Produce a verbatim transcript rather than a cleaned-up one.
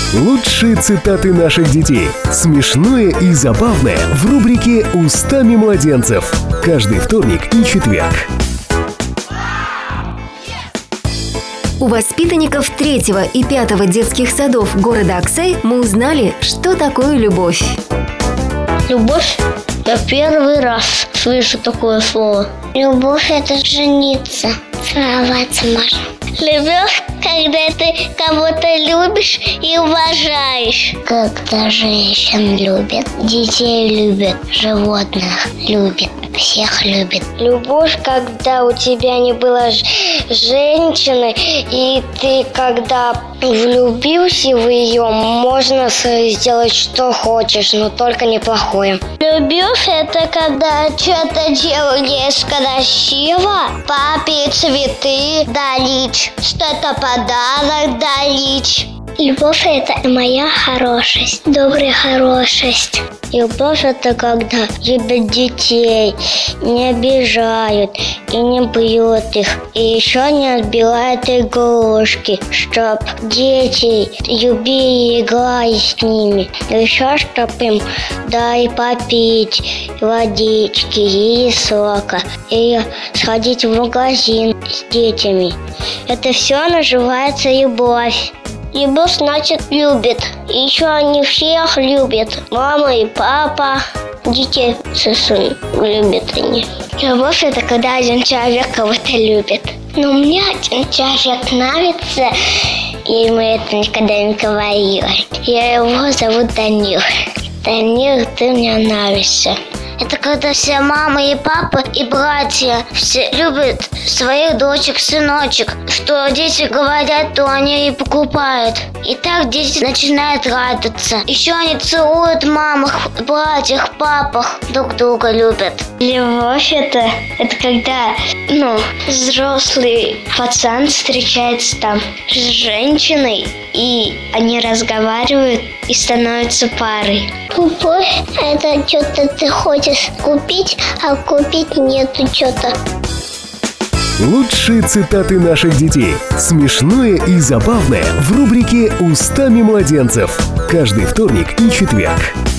Лучшие цитаты наших детей. Смешное и забавное в рубрике «Устами младенцев». Каждый вторник и четверг. У воспитанников третьего и пятого детских садов города Аксай мы узнали, что такое любовь. Любовь. Я первый раз слышу такое слово. Любовь – это жениться, целоваться можно. Любовь, когда ты кого-то любишь и уважаешь. Когда женщин любят, детей любят, животных любят, всех любит. Любовь, когда у тебя не было женщины, и ты, когда влюбился в ее, можно сделать, что хочешь, но только не плохое. Любовь – это когда что-то делаешь красиво, папе цветы дарить, что-то подарок дарить. Любовь – это моя хорошесть, добрая хорошесть. Любовь – это когда любят детей, не обижают и не бьют их. И еще не отбирают игрушки, чтоб дети любили и играли с ними. И еще чтоб им дали попить водички или сока, или сходить в магазин с детьми. Это все называется любовь. Любовь значит любит. И еще они всех любят. Мама и папа. Детей сосун любят они. Любовь – это когда один человек кого-то любит. Но мне один человек нравится, и мы это никогда не говорили. Я его зовут Данил. Данил, ты мне нравишься. Это когда все мамы и папы и братья все любят своих дочек, сыночек. Что дети говорят, то они и покупают. И так дети начинают радоваться. Еще они целуют мамах, братьях, папах, друг друга любят. Любовь это, это когда, ну, взрослый пацан встречается там с женщиной, и они разговаривают и становятся парой. Любовь – это что-то ты хочешь купить, а купить нету что-то. Лучшие цитаты наших детей. Смешное и забавное в рубрике «Устами младенцев». Каждый вторник и четверг.